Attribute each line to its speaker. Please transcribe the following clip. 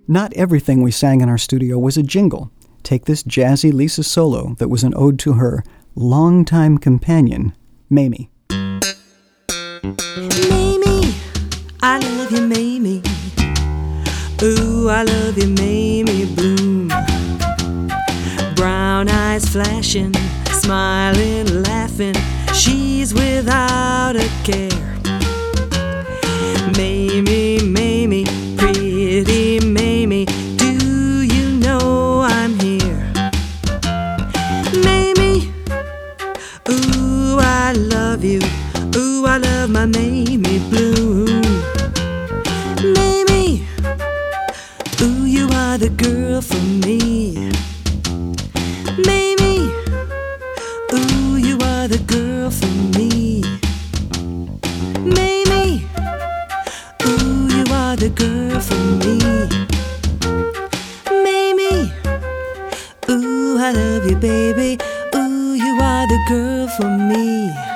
Speaker 1: Not everything we sang in our studio was a jingle. Take this jazzy Lisa solo that was an ode to her longtime companion, Mamie.
Speaker 2: Mamie, I love you, Mamie. Ooh, I love you, Mamie Bloom. Brown eyes flashing, smiling, laughing, she's without a care. Mamie, Mamie, pretty Mamie, do you know I'm here? Mamie, ooh, I love you. Ooh, I love my Mamie Bloom. Mamie, ooh, you are the girl for me. Mamie, ooh, you are the girl for me. Mamie, ooh, you are the girl for me. Mamie, ooh, I love you, baby. Ooh, you are the girl for me.